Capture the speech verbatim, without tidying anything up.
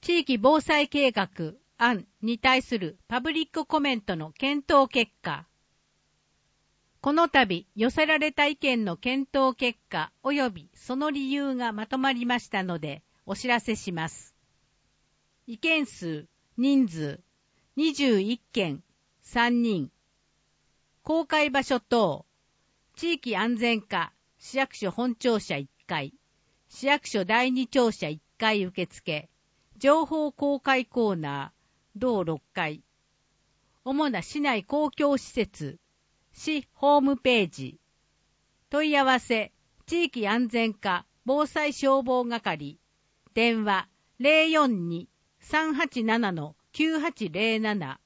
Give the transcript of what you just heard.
地域防災計画案に対するパブリックコメントの検討結果。この度寄せられた意見の検討結果及びその理由がまとまりましたのでお知らせします。意見数、人数、にじゅういっけん、さんにん。公開場所等、地域安全課、市役所本庁舎いっかい、市役所だいに庁舎いっかい受付、情報公開コーナー、同ろっかい。主な市内公共施設、市ホームページ。問い合わせ、地域安全課防災消防係。電話 ゼロよんに さんはちなな きゅうはちゼロなな